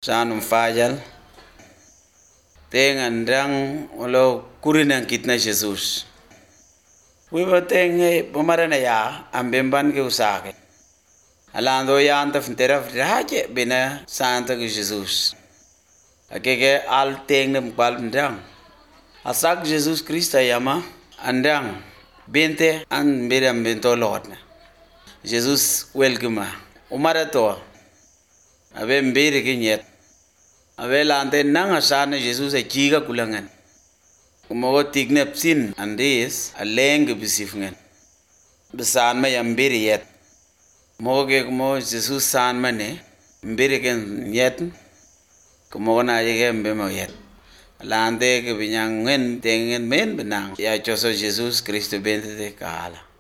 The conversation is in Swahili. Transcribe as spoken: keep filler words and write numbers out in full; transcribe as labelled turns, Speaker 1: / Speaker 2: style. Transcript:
Speaker 1: Sanum fajal. Teng andang ulo kurinang kitna Jesus. Wiba teng pemarana ya ambemban ke usake. Alando ya anta fintera fraje bina santa ke Jesus. Akeke al teng nem bal ndang. Asak Jesus Krista yama andang bente an bedam bento lordna. Jesus welcome. Umara to. Abe mbere kinyet. Abe lante nang asana Jesus e chiga kulangan. Kumago tignep sin andis aleng bisifngan. Besan ma yambere yet. Mo ke mo Jesus san mane mbere ken yet. Kumago na yege mbemo yet. Lante ke binyang ngen tengen men benang. Ya choso Jesus Kristo bente de kala.